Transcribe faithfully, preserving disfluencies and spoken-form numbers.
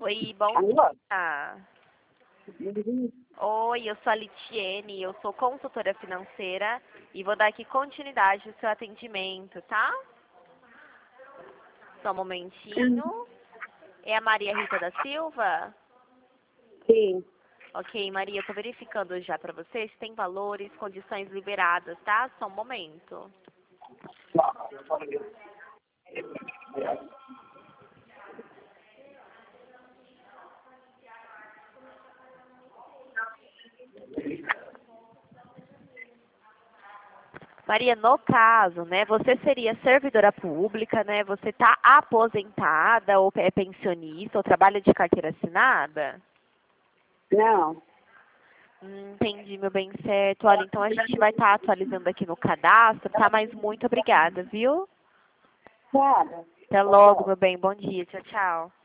Oi, bom Alô? dia. Oi, eu sou a Litiene, eu sou consultora financeira e vou dar aqui continuidade ao seu atendimento, tá? Só um momentinho. É a Maria Rita da Silva? Sim. Ok, Maria, eu tô verificando já pra você se tem valores, condições liberadas, tá? Só um momento. Maria, no caso, né, você seria servidora pública, né? Você está aposentada ou é pensionista ou trabalha de carteira assinada? Não. Hum, entendi, meu bem, certo. Olha, então a gente vai estar atualizando aqui no cadastro, tá? Mas muito obrigada, viu? Nada. Até logo, meu bem. Bom dia. Tchau, tchau.